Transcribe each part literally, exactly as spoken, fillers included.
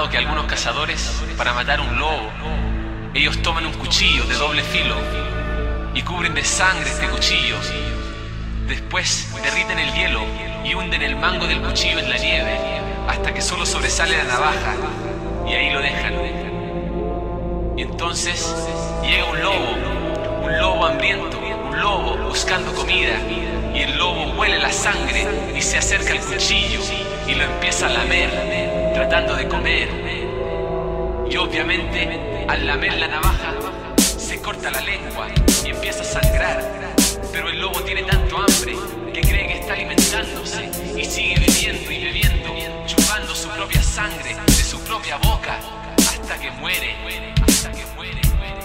contado que algunos cazadores, para matar un lobo, ellos toman un cuchillo de doble filo y cubren de sangre este cuchillo. Después derriten el hielo y hunden el mango del cuchillo en la nieve hasta que solo sobresale la navaja, y ahí lo dejan. Y entonces llega un lobo, un lobo hambriento, un lobo buscando comida, y el lobo huele la sangre y se acerca al cuchillo y lo empieza a lamer, tratando de comer. Y obviamente, al lamer la navaja, se corta la lengua y empieza a sangrar. Pero el lobo tiene tanto hambre que cree que está alimentándose y sigue bebiendo y bebiendo, chupando su propia sangre de su propia boca hasta que muere, hasta que muere.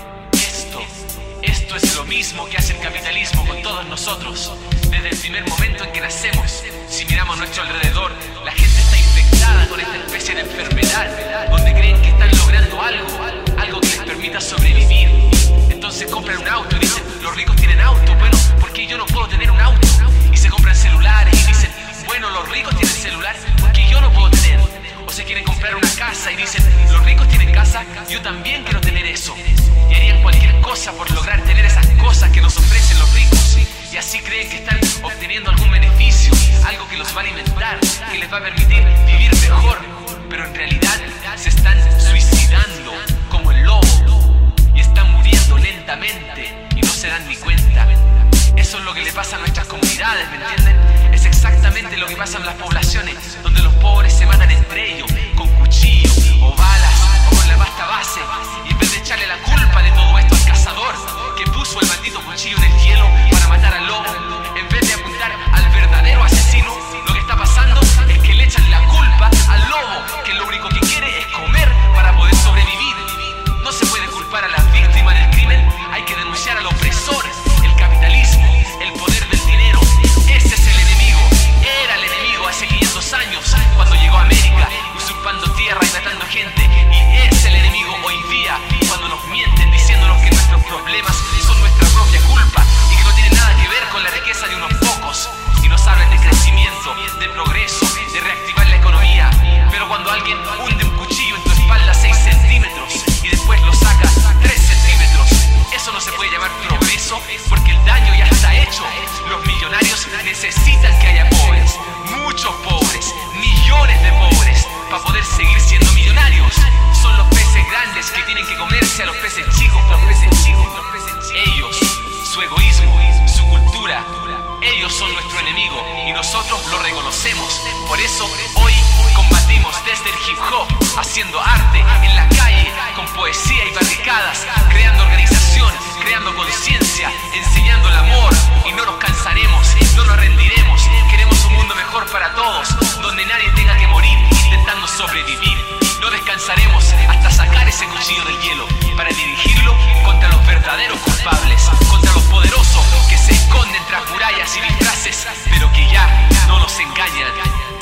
Esto, esto es lo mismo que hace el capitalismo con todos nosotros. Desde el primer momento en que nacemos, si miramos a nuestro alrededor, la gente está infectada con esta especie de enfermedad, donde creen que están logrando algo, algo que les permita sobrevivir. Entonces compran un auto y dicen, los ricos tienen auto, bueno, ¿por qué yo no puedo tener un auto? Y se compran celulares y dicen, bueno, los ricos tienen celular, ¿por qué yo no puedo tener? O se quieren comprar una casa y dicen, los ricos tienen casa, yo también quiero tener eso. Y harían cualquier cosa por lograr tener esas cosas que nos ofrecen los ricos. Y así creen que están obteniendo algún beneficio, algo que los va a alimentar, que les va a permitir vivir mejor. Pero en realidad se están suicidando como el lobo y están muriendo lentamente y no se dan ni cuenta. Eso es lo que le pasa a nuestras comunidades, ¿me entienden? Es exactamente lo que pasa en las poblaciones, donde los pobres se matan entre ellos con cuchillos o balas o con la pasta base. Y en vez de echarle la culpa de todo esto al cazador que puso el maldito cuchillo en el hielo para matar al lobo, en vez de apuntar al verdadero asesino, lo que está pasando es que le echan la culpa al lobo, que lo único que quiere es comer para poder sobrevivir. No se puede culpar a las víctimas del crimen, hay que denunciar al opresor, el capitalismo, el poder del dinero. Ese es el enemigo, era el enemigo hace quinientos años, cuando llegó a América, usurpando tierra y matando gente. Y es el enemigo hoy día, cuando nos mienten diciéndonos que nuestros problemas son nuestra propia culpa y que no tienen nada que ver con la riqueza de unos pocos. Y nos hablan de crecimiento, de progreso, de reactivar la economía. Pero cuando alguien hunde un cuchillo en tu espalda seis centímetros y después lo saca tres centímetros, eso no se puede llamar progreso, porque el daño ya está hecho. Los millonarios necesitan que haya pobres, muchos pobres, millones de pobres, para poder seguir siendo millonarios. Son los peces grandes que tienen que comerse a los peces chicos, los peces chicos, los peces chicos. Ellos, su egoísmo, su cultura, ellos son nuestro enemigo y nosotros lo reconocemos. Por eso hoy combatimos desde el hip hop, haciendo arte en la calle, con poesía y barricadas, creando organización, creando conciencia, enseñando el amor. Y no nos cansaremos, no nos rendiremos. Queremos un mundo mejor para todos, donde nadie tenga que morir intentando sobrevivir. No descansaremos hasta sacar ese cuchillo del hielo para dirigirlo contra los verdaderos culpables, contra los poderosos que se esconden tras murallas y disfraces, pero que ya no nos engañan,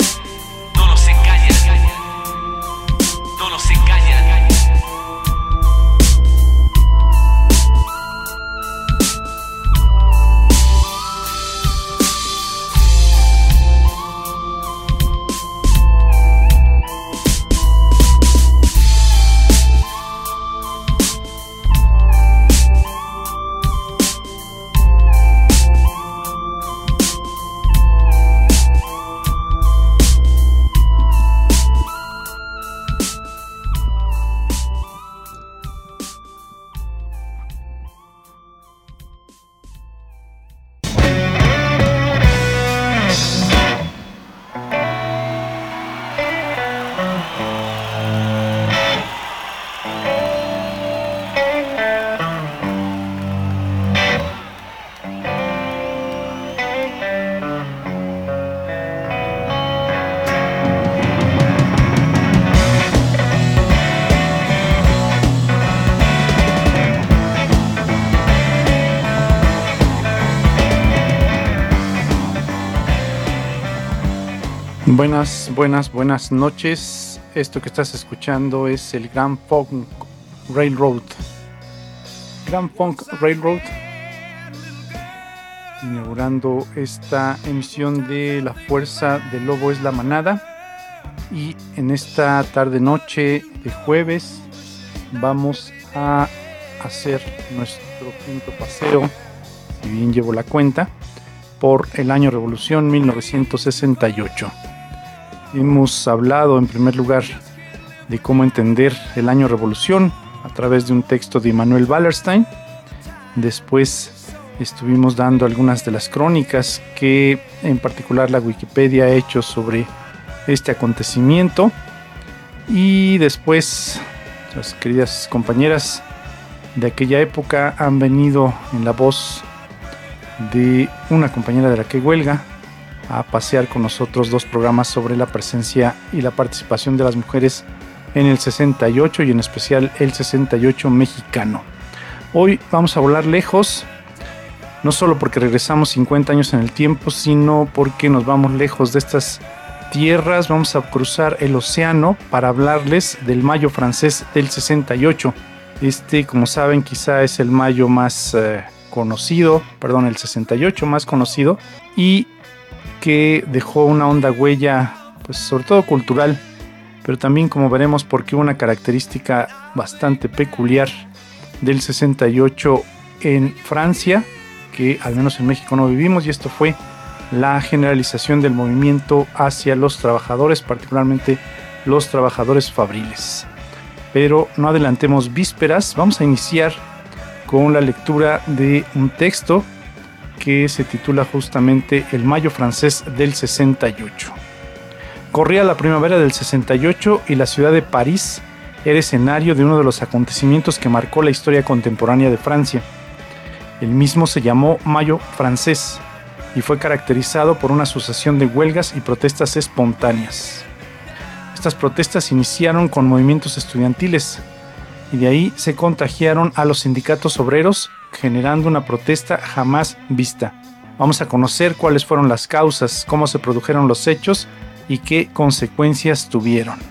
no nos engañan, no nos engañan. Buenas, buenas, buenas noches. Esto que estás escuchando es el Grand Funk Railroad. Grand Funk Railroad, inaugurando esta emisión de La Fuerza del Lobo es la Manada. y en esta tarde noche de jueves vamos a hacer nuestro quinto paseo, si bien llevo la cuenta, por el año Revolución mil novecientos sesenta y ocho. Hemos hablado en primer lugar de cómo entender el año Revolución a través de un texto de Immanuel Wallerstein. Después estuvimos dando algunas de las crónicas que en particular la Wikipedia ha hecho sobre este acontecimiento, y después las queridas compañeras de aquella época han venido en la voz de una compañera de la que huelga a pasear con nosotros dos programas sobre la presencia y la participación de las mujeres en el sesenta y ocho y en especial el sesenta y ocho mexicano. Hoy vamos a volar lejos, no solo porque regresamos cincuenta años en el tiempo, sino porque nos vamos lejos de estas tierras. Vamos a cruzar el océano para hablarles del Mayo francés del sesenta y ocho. Este, como saben, quizá es el Mayo más eh, conocido, perdón, el sesenta y ocho más conocido, y que dejó una honda huella, pues sobre todo cultural, pero también, como veremos, porque una característica bastante peculiar del sesenta y ocho en Francia, que al menos en México no vivimos, y esto fue la generalización del movimiento hacia los trabajadores, particularmente los trabajadores fabriles. Pero no adelantemos vísperas, vamos a iniciar con la lectura de un texto que se titula justamente El Mayo francés del sesenta y ocho. Corría la primavera del sesenta y ocho y la ciudad de París era escenario de uno de los acontecimientos que marcó la historia contemporánea de Francia. El mismo se llamó Mayo francés y fue caracterizado por una sucesión de huelgas y protestas espontáneas. Estas protestas iniciaron con movimientos estudiantiles y de ahí se contagiaron a los sindicatos obreros, generando una protesta jamás vista. Vamos a conocer cuáles fueron las causas, cómo se produjeron los hechos y qué consecuencias tuvieron.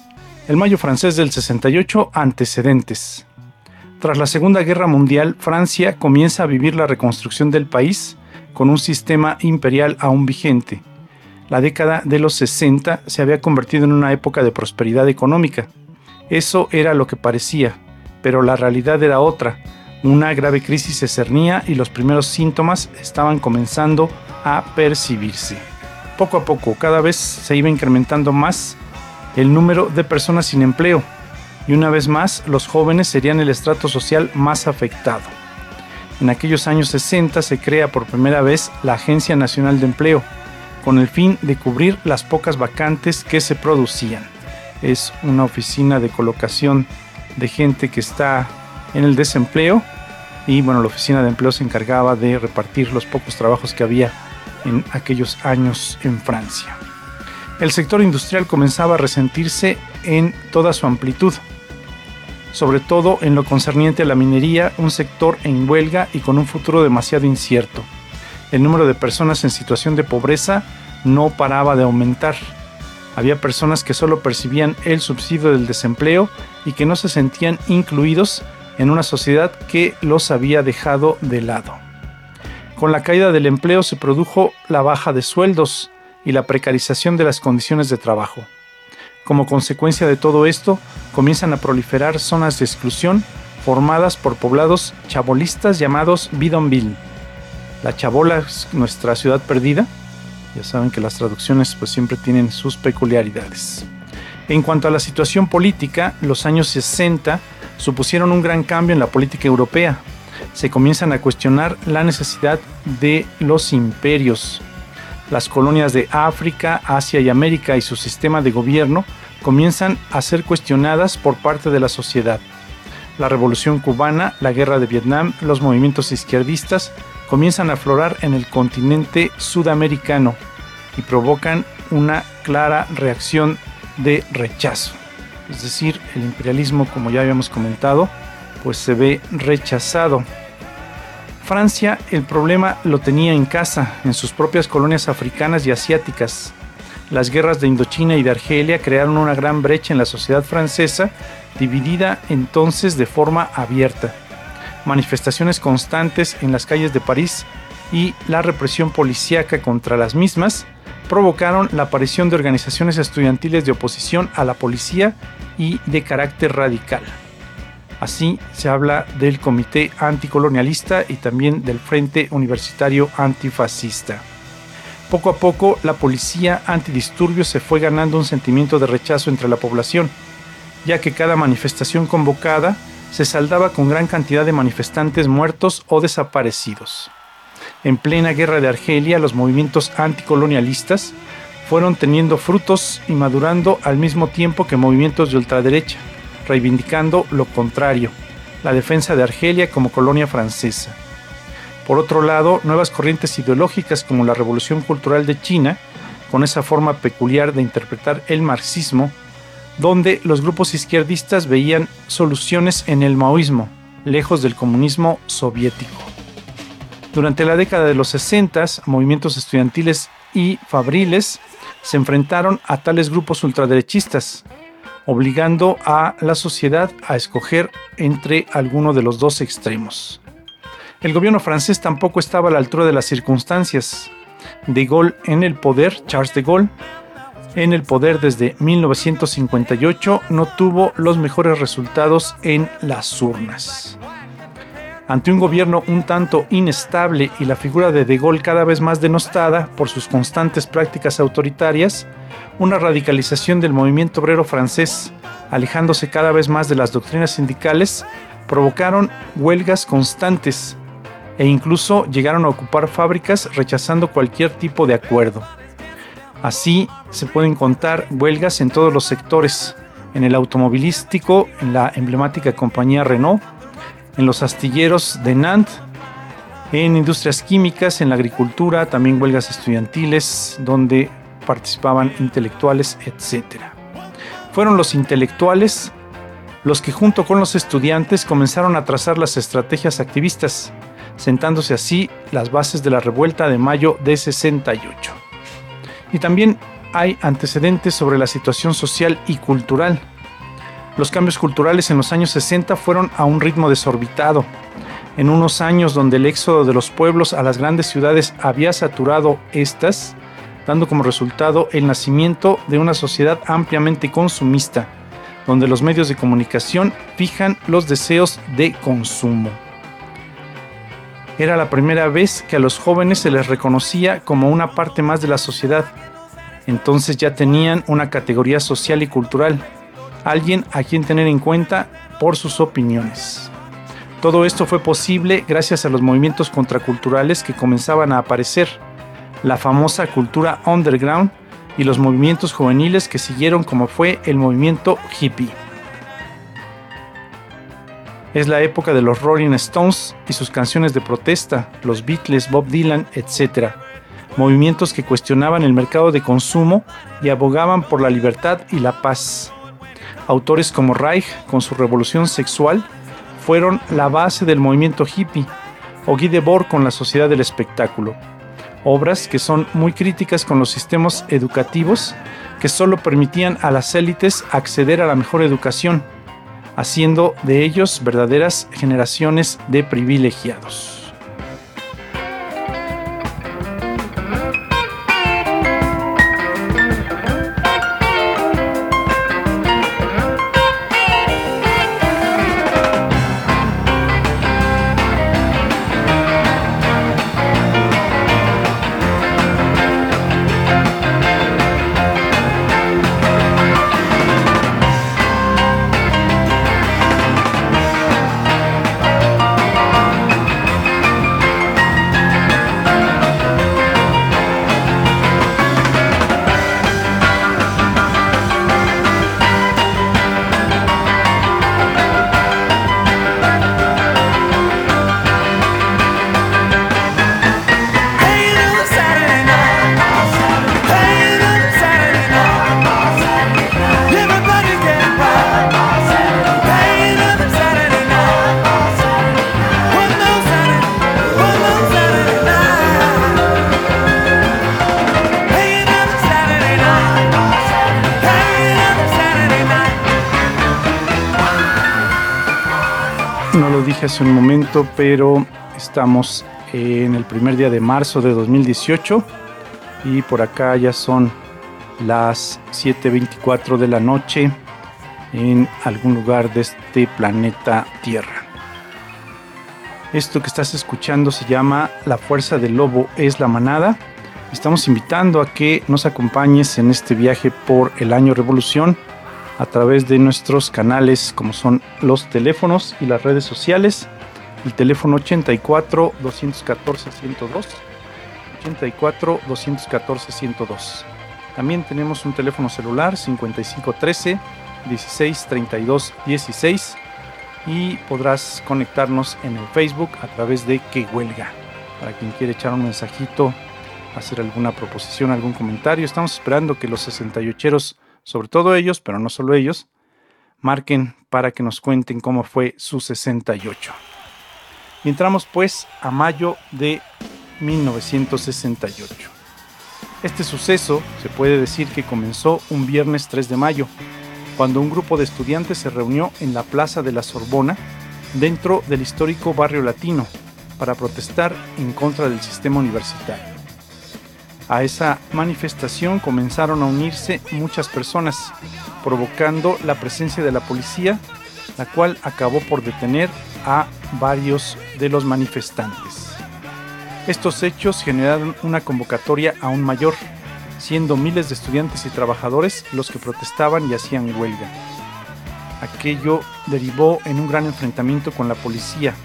El Mayo francés del sesenta y ocho, antecedentes. Tras la Segunda Guerra Mundial, Francia comienza a vivir la reconstrucción del país con un sistema imperial aún vigente. La década de los sesenta se había convertido en una época de prosperidad económica. Eso era lo que parecía, pero la realidad era otra. Una grave crisis se cernía y los primeros síntomas estaban comenzando a percibirse. Poco a poco, cada vez se iba incrementando más el número de personas sin empleo, y una vez más los jóvenes serían el estrato social más afectado. En aquellos años sesenta se crea por primera vez la Agencia Nacional de Empleo, con el fin de cubrir las pocas vacantes que se producían. Es una oficina de colocación de gente que está en el desempleo, y bueno, la oficina de empleo se encargaba de repartir los pocos trabajos que había en aquellos años en Francia. El sector industrial comenzaba a resentirse en toda su amplitud, sobre todo en lo concerniente a la minería, un sector en huelga y con un futuro demasiado incierto. El número de personas en situación de pobreza no paraba de aumentar. Había personas que solo percibían el subsidio del desempleo y que no se sentían incluidos en una sociedad que los había dejado de lado. Con la caída del empleo se produjo la baja de sueldos y la precarización de las condiciones de trabajo. Como consecuencia de todo esto, comienzan a proliferar zonas de exclusión formadas por poblados chabolistas llamados bidonville. La Chabola es nuestra ciudad perdida. Ya saben que las traducciones pues siempre tienen sus peculiaridades. En cuanto a la situación política, los años sesenta supusieron un gran cambio en la política europea. Se comienzan a cuestionar la necesidad de los imperios. Las colonias de África, Asia y América y su sistema de gobierno comienzan a ser cuestionadas por parte de la sociedad. La Revolución Cubana, la Guerra de Vietnam, los movimientos izquierdistas comienzan a aflorar en el continente sudamericano y provocan una clara reacción de rechazo. Es decir, el imperialismo, como ya habíamos comentado, pues se ve rechazado. Francia el problema lo tenía en casa, en sus propias colonias africanas y asiáticas. Las guerras de Indochina y de Argelia crearon una gran brecha en la sociedad francesa, dividida entonces de forma abierta. Manifestaciones constantes en las calles de París y la represión policíaca contra las mismas provocaron la aparición de organizaciones estudiantiles de oposición a la policía y de carácter radical. Así se habla del Comité Anticolonialista y también del Frente Universitario Antifascista. Poco a poco, la policía antidisturbios se fue ganando un sentimiento de rechazo entre la población, ya que cada manifestación convocada se saldaba con gran cantidad de manifestantes muertos o desaparecidos. En plena guerra de Argelia, los movimientos anticolonialistas fueron teniendo frutos y madurando al mismo tiempo que movimientos de ultraderecha, reivindicando lo contrario, la defensa de Argelia como colonia francesa. Por otro lado, nuevas corrientes ideológicas como la Revolución Cultural de China, con esa forma peculiar de interpretar el marxismo, donde los grupos izquierdistas veían soluciones en el maoísmo, lejos del comunismo soviético. Durante la década de los sesenta, movimientos estudiantiles y fabriles se enfrentaron a tales grupos ultraderechistas, obligando a la sociedad a escoger entre alguno de los dos extremos. El gobierno francés tampoco estaba a la altura de las circunstancias. De Gaulle en el poder, Charles de Gaulle, en el poder desde mil novecientos cincuenta y ocho, no tuvo los mejores resultados en las urnas. Ante un gobierno un tanto inestable y la figura de De Gaulle cada vez más denostada por sus constantes prácticas autoritarias, una radicalización del movimiento obrero francés, alejándose cada vez más de las doctrinas sindicales, provocaron huelgas constantes e incluso llegaron a ocupar fábricas rechazando cualquier tipo de acuerdo. Así se pueden contar huelgas en todos los sectores, en el automovilístico, en la emblemática compañía Renault, en los astilleros de Nantes, en industrias químicas, en la agricultura, también huelgas estudiantiles donde participaban intelectuales, etcétera. Fueron los intelectuales los que junto con los estudiantes comenzaron a trazar las estrategias activistas, sentándose así las bases de la revuelta de mayo de sesenta y ocho. Y también hay antecedentes sobre la situación social y cultural. Los cambios culturales en los años sesenta fueron a un ritmo desorbitado. En unos años donde el éxodo de los pueblos a las grandes ciudades había saturado estas, dando como resultado el nacimiento de una sociedad ampliamente consumista, donde los medios de comunicación fijan los deseos de consumo. Era la primera vez que a los jóvenes se les reconocía como una parte más de la sociedad. Entonces ya tenían una categoría social y cultural, alguien a quien tener en cuenta por sus opiniones. Todo esto fue posible gracias a los movimientos contraculturales que comenzaban a aparecer, la famosa cultura underground y los movimientos juveniles que siguieron, como fue el movimiento hippie. Es la época de los Rolling Stones y sus canciones de protesta, los Beatles, Bob Dylan, etcétera. Movimientos que cuestionaban el mercado de consumo y abogaban por la libertad y la paz. Autores como Reich, con su revolución sexual, fueron la base del movimiento hippie, o Guy Debord con la sociedad del espectáculo. Obras que son muy críticas con los sistemas educativos que solo permitían a las élites acceder a la mejor educación, haciendo de ellos verdaderas generaciones de privilegiados. No lo dije hace un momento, pero estamos en el primer día de marzo de dos mil dieciocho y por acá ya son las siete veinticuatro de la noche en algún lugar de este planeta Tierra. Esto que estás escuchando se llama La fuerza del lobo es la manada. Estamos invitando a que nos acompañes en este viaje por el año Revolución a través de nuestros canales como son los teléfonos y las redes sociales. El teléfono ochenta y cuatro, doscientos catorce, ciento dos, ochenta y cuatro, doscientos catorce, ciento dos. También tenemos un teléfono celular cincuenta y cinco trece, dieciséis treinta y dos dieciséis y podrás conectarnos en el Facebook a través de Que Huelga. Para quien quiere echar un mensajito, hacer alguna proposición, algún comentario, estamos esperando que los sesenta y ocheros, sobre todo ellos, pero no solo ellos, marquen para que nos cuenten cómo fue su sesenta y ocho. Y entramos pues a mayo de mil novecientos sesenta y ocho. Este suceso se puede decir que comenzó un viernes tres de mayo, cuando un grupo de estudiantes se reunió en la Plaza de la Sorbona, dentro del histórico Barrio Latino, para protestar en contra del sistema universitario. A esa manifestación comenzaron a unirse muchas personas, provocando la presencia de la policía, la cual acabó por detener a varios de los manifestantes. Estos hechos generaron una convocatoria aún mayor, siendo miles de estudiantes y trabajadores los que protestaban y hacían huelga. Aquello derivó en un gran enfrentamiento con la policía.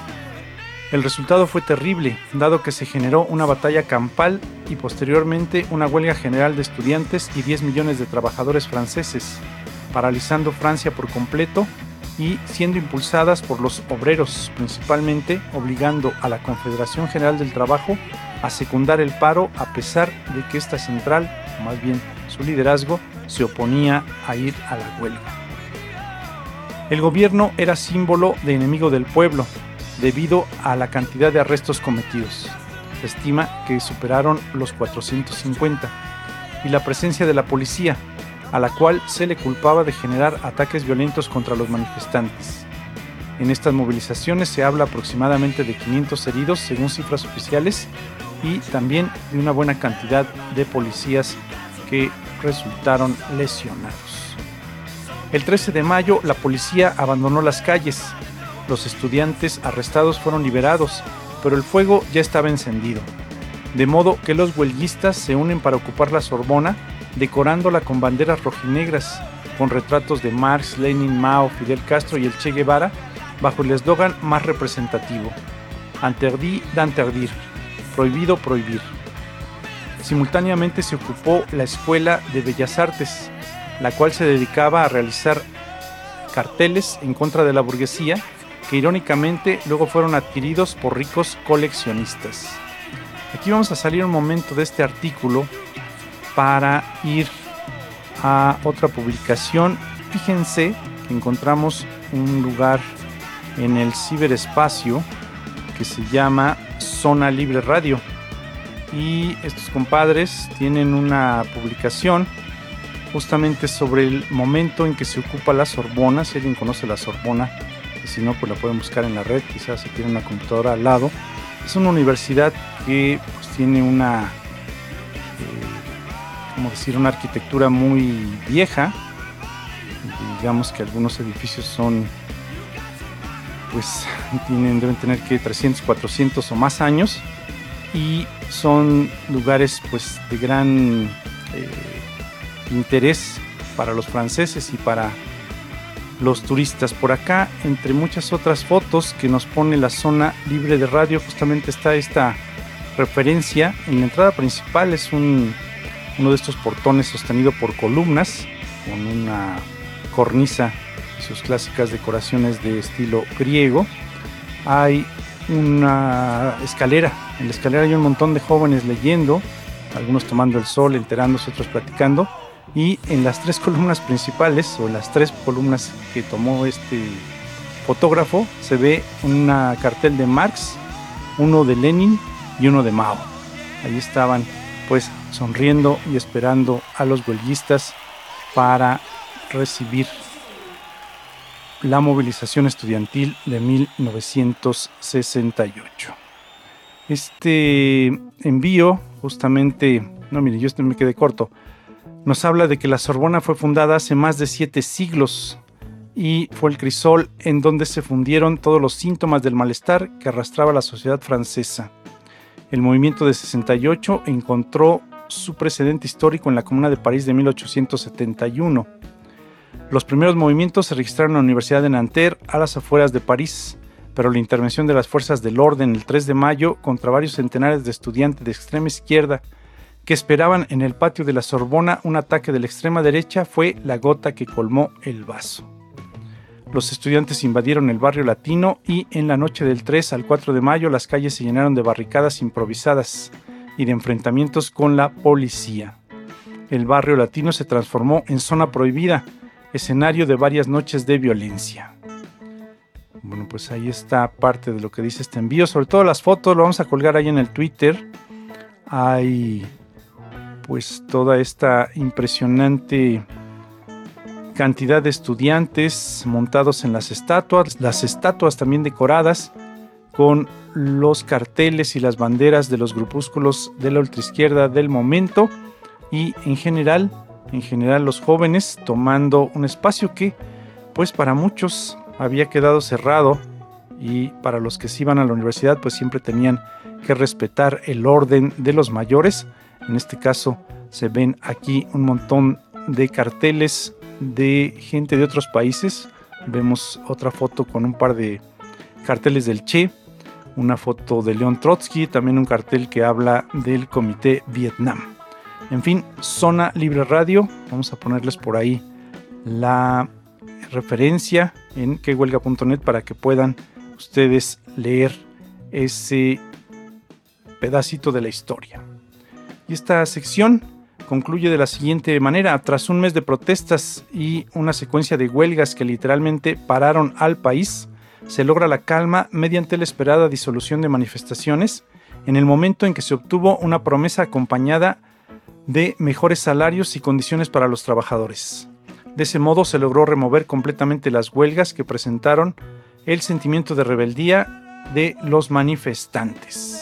El resultado fue terrible, dado que se generó una batalla campal y posteriormente una huelga general de estudiantes y diez millones de trabajadores franceses, paralizando Francia por completo y siendo impulsadas por los obreros, principalmente obligando a la Confederación General del Trabajo a secundar el paro a pesar de que esta central, o más bien su liderazgo, se oponía a ir a la huelga. El gobierno era símbolo de enemigo del pueblo, debido a la cantidad de arrestos cometidos. Se estima que superaron los cuatrocientos cincuenta, y la presencia de la policía, a la cual se le culpaba de generar ataques violentos contra los manifestantes. En estas movilizaciones se habla aproximadamente de quinientos heridos según cifras oficiales y también de una buena cantidad de policías que resultaron lesionados. El trece de mayo la policía abandonó las calles. Los estudiantes arrestados fueron liberados, pero el fuego ya estaba encendido, de modo que los huelguistas se unen para ocupar la Sorbona, decorándola con banderas rojinegras, con retratos de Marx, Lenin, Mao, Fidel Castro y el Che Guevara, bajo el eslogan más representativo: Interdit d'interdire, prohibido prohibir. Simultáneamente se ocupó la Escuela de Bellas Artes, la cual se dedicaba a realizar carteles en contra de la burguesía, que irónicamente luego fueron adquiridos por ricos coleccionistas. Aquí vamos a salir un momento de este artículo para ir a otra publicación. Fíjense que encontramos un lugar en el ciberespacio que se llama Zona Libre Radio, y estos compadres tienen una publicación justamente sobre el momento en que se ocupa la Sorbona. Si alguien conoce la Sorbona, y si no, pues la pueden buscar en la red, quizás si tienen una computadora al lado. Es una universidad que pues, tiene una, eh, ¿cómo decir? una arquitectura muy vieja. Digamos que algunos edificios son, pues, tienen, deben tener que trescientos, cuatrocientos o más años, y son lugares, pues, de gran eh, interés para los franceses y para los turistas. Por acá, entre muchas otras fotos que nos pone la Zona Libre de Radio, justamente está esta referencia. En la entrada principal es un, uno de estos portones sostenido por columnas, con una cornisa y sus clásicas decoraciones de estilo griego. Hay una escalera, en la escalera hay un montón de jóvenes leyendo, algunos tomando el sol, enterándose, otros platicando. Y en las tres columnas principales, o en las tres columnas que tomó este fotógrafo, se ve un cartel de Marx, uno de Lenin y uno de Mao. Ahí estaban, pues, sonriendo y esperando a los huelguistas para recibir la movilización estudiantil de mil novecientos sesenta y ocho. Este envío, justamente, no mire, yo este me quedé corto, nos habla de que la Sorbona fue fundada hace más de siete siglos y fue el crisol en donde se fundieron todos los síntomas del malestar que arrastraba la sociedad francesa. El movimiento de sesenta y ocho encontró su precedente histórico en la Comuna de París de mil ochocientos setenta y uno. Los primeros movimientos se registraron en la Universidad de Nanterre, a las afueras de París, pero la intervención de las fuerzas del orden el tres de mayo contra varios centenares de estudiantes de extrema izquierda que esperaban en el patio de la Sorbona un ataque de la extrema derecha fue la gota que colmó el vaso. Los estudiantes invadieron el barrio latino y en la noche del tres al cuatro de mayo las calles se llenaron de barricadas improvisadas y de enfrentamientos con la policía. El barrio latino se transformó en zona prohibida, escenario de varias noches de violencia. Bueno, pues ahí está parte de lo que dice este envío. Sobre todo las fotos, lo vamos a colgar ahí en el Twitter. Hay pues toda esta impresionante cantidad de estudiantes montados en las estatuas, las estatuas también decoradas con los carteles y las banderas de los grupúsculos de la ultraizquierda del momento y en general, en general los jóvenes tomando un espacio que pues para muchos había quedado cerrado y para los que se iban a la universidad pues siempre tenían que respetar el orden de los mayores. En este caso se ven aquí un montón de carteles de gente de otros países. Vemos otra foto con un par de carteles del Che, una foto de León Trotsky, también un cartel que habla del Comité Vietnam. En fin, Zona Libre Radio, vamos a ponerles por ahí la referencia en que huelga punto net para que puedan ustedes leer ese pedacito de la historia. Y esta sección concluye de la siguiente manera: tras un mes de protestas y una secuencia de huelgas que literalmente pararon al país, se logra la calma mediante la esperada disolución de manifestaciones en el momento en que se obtuvo una promesa acompañada de mejores salarios y condiciones para los trabajadores. De ese modo se logró remover completamente las huelgas que presentaron el sentimiento de rebeldía de los manifestantes.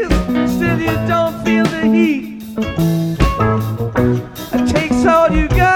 Still you don't feel the heat. It takes all you got.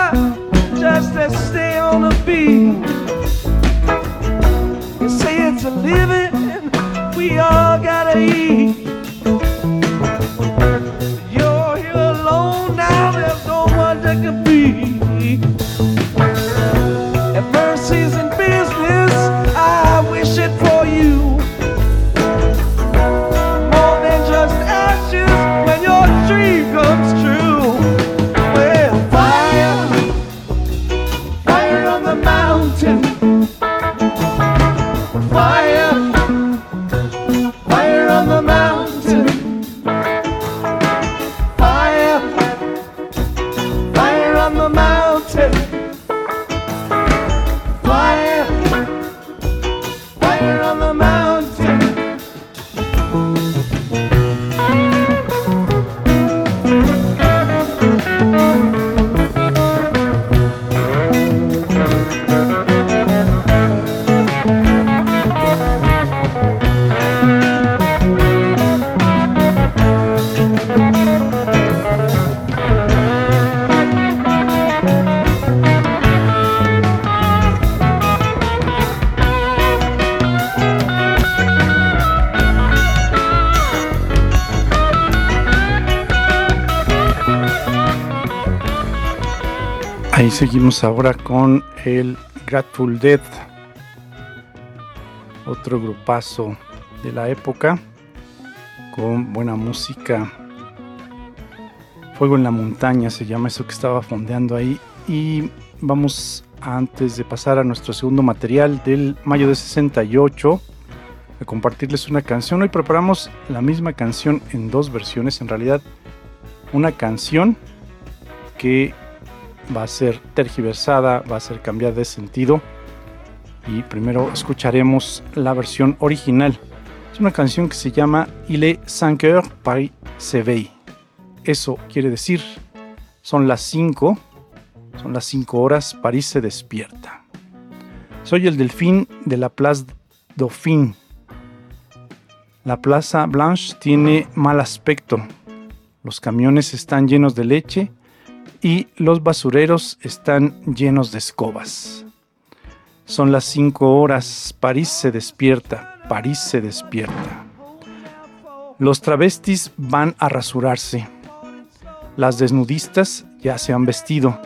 Ahí seguimos ahora con el Grateful Dead, otro grupazo de la época con buena música. Fuego en la montaña se llama eso que estaba fondeando ahí. Y vamos, antes de pasar a nuestro segundo material del mayo de sesenta y ocho, a compartirles una canción. Hoy preparamos la misma canción en dos versiones, en realidad una canción que va a ser tergiversada, va a ser cambiada de sentido, y primero escucharemos la versión original. Es una canción que se llama Il est cinq heures, Paris s'éveille. Eso quiere decir, son las cinco, son las cinco horas, París se despierta. Soy el delfín de la Place Dauphine. La Plaza Blanche tiene mal aspecto. Los camiones están llenos de leche y los basureros están llenos de escobas. Son las cinco horas, París se despierta, París se despierta. Los travestis van a rasurarse. Las desnudistas ya se han vestido.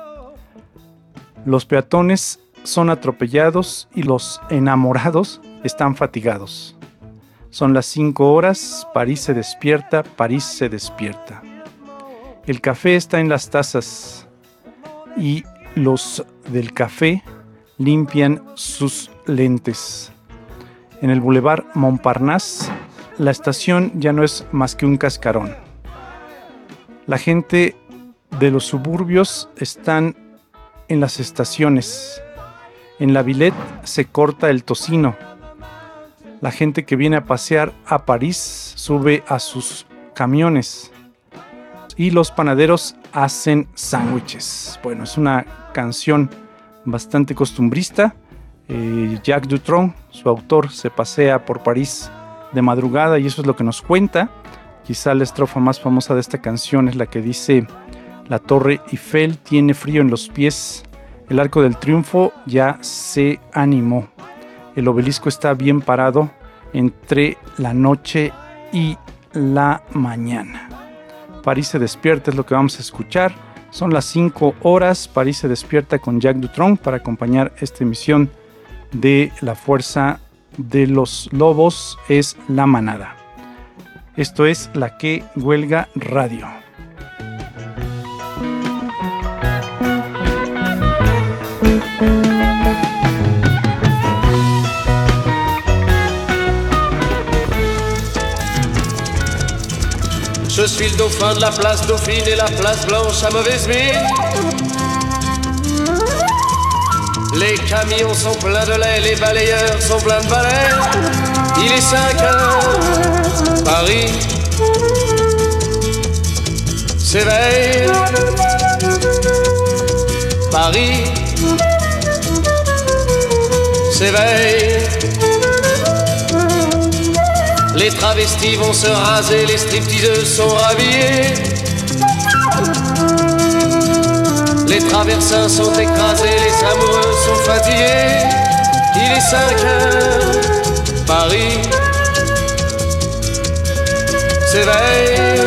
Los peatones son atropellados y los enamorados están fatigados. Son las cinco horas, París se despierta, París se despierta. El café está en las tazas y los del café limpian sus lentes. En el Boulevard Montparnasse, la estación ya no es más que un cascarón. La gente de los suburbios están en las estaciones. En la Villette se corta el tocino. La gente que viene a pasear a París sube a sus camiones. Y los panaderos hacen sándwiches. Bueno, es una canción bastante costumbrista. Eh, Jacques Dutronc, su autor, se pasea por París de madrugada y eso es lo que nos cuenta. Quizá la estrofa más famosa de esta canción es la que dice: la Torre Eiffel tiene frío en los pies, el Arco del Triunfo ya se animó, el obelisco está bien parado entre la noche y la mañana. París se despierta es lo que vamos a escuchar. Son las cinco horas, París se despierta con Jacques Dutronc para acompañar esta emisión de La Fuerza de los Lobos es la Manada. Esto es La Que Huelga Radio. Je suis le dauphin de la place Dauphine et la place Blanche à mauvaise mine. Les camions sont pleins de lait, les balayeurs sont pleins de balais. Il est cinq heures, Paris s'éveille. Paris s'éveille. Les travestis vont se raser, les stripteaseuses sont rhabillées. Les traversins sont écrasés, les amoureux sont fatigués. Il est cinq heures, Paris s'éveille.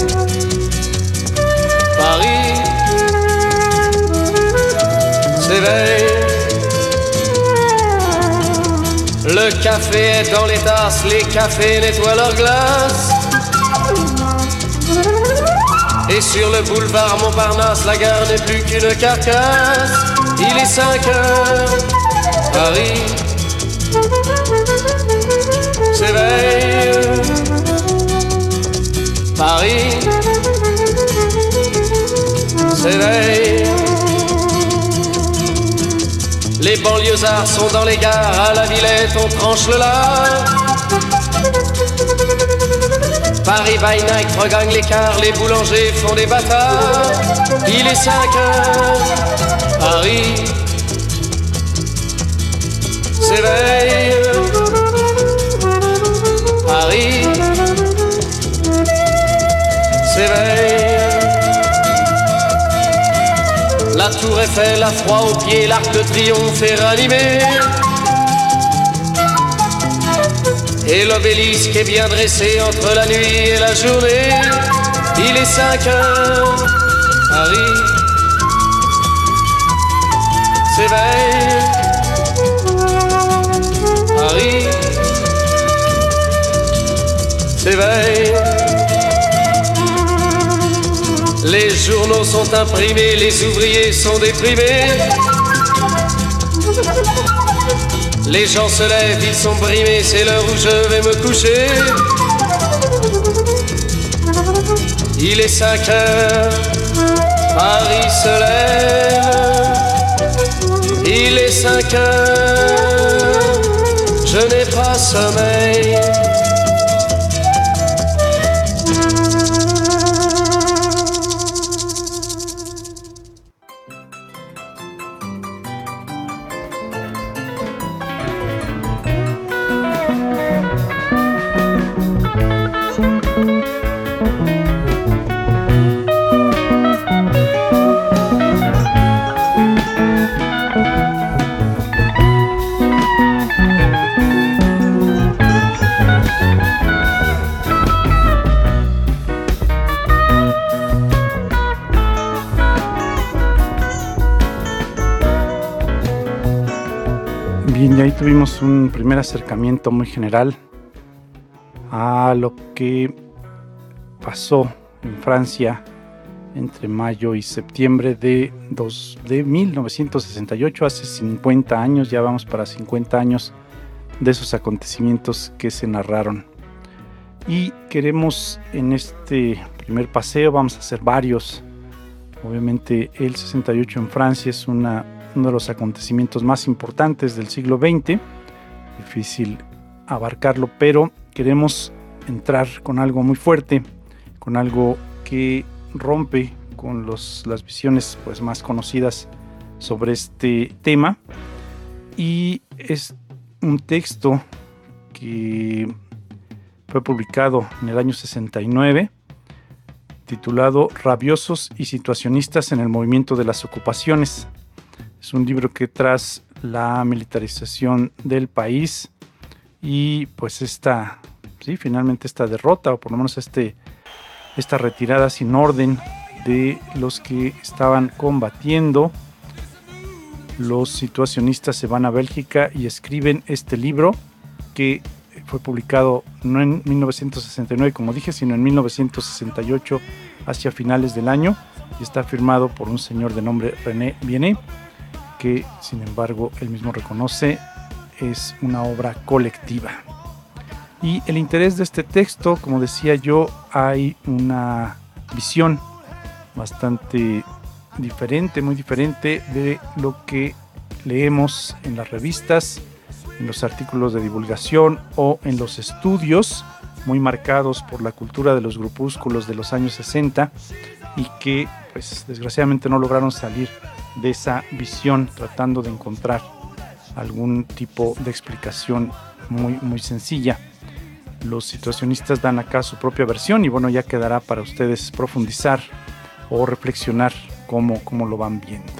Paris s'éveille. Le café est dans les tasses, les cafés nettoient leurs glaces. Et sur le boulevard Montparnasse, la gare n'est plus qu'une carcasse. Il est cinq heures, Paris s'éveille. Paris s'éveille. Les banlieusards sont dans les gares, à la Villette on tranche le lard. Paris by night regagne l'écart, les boulangers font des bâtards. Il est cinq heures, Paris s'éveille. Paris s'éveille. La tour Eiffel a froid aux pieds, l'arc de triomphe est ranimé. Et l'obélisque est bien dressé entre la nuit et la journée. Il est cinq heures, Paris s'éveille. Paris s'éveille. Les journaux sont imprimés, les ouvriers sont déprimés. Les gens se lèvent, ils sont brimés, c'est l'heure où je vais me coucher. Il est cinq heures, Paris se lève. Il est cinq heures, je n'ai pas sommeil. Bien, y ahí tuvimos un primer acercamiento muy general a lo que pasó en Francia entre mayo y septiembre de, dos, de mil novecientos sesenta y ocho, hace cincuenta años, ya vamos para cincuenta años de esos acontecimientos que se narraron. Y queremos en este primer paseo, vamos a hacer varios. Obviamente el sesenta y ocho en Francia es una, uno de los acontecimientos más importantes del siglo veinte, difícil abarcarlo, pero queremos entrar con algo muy fuerte, con algo que rompe con los, las visiones pues, más conocidas sobre este tema, y es un texto que fue publicado en el año sesenta y nueve, titulado Rabiosos y situacionistas en el movimiento de las ocupaciones. Es un libro que tras la militarización del país y pues esta, sí, finalmente esta derrota, o por lo menos este, esta retirada sin orden de los que estaban combatiendo, los situacionistas se van a Bélgica y escriben este libro que fue publicado no en mil novecientos sesenta y nueve, como dije, sino en mil novecientos sesenta y ocho, hacia finales del año, y está firmado por un señor de nombre René Binet, que sin embargo él mismo reconoce es una obra colectiva. Y el interés de este texto, como decía yo, hay una visión bastante diferente, muy diferente de lo que leemos en las revistas, en los artículos de divulgación o en los estudios muy marcados por la cultura de los grupúsculos de los años sesenta, y que pues desgraciadamente no lograron salir de esa visión tratando de encontrar algún tipo de explicación muy, muy sencilla. Los situacionistas dan acá su propia versión y bueno, ya quedará para ustedes profundizar o reflexionar cómo, cómo lo van viendo.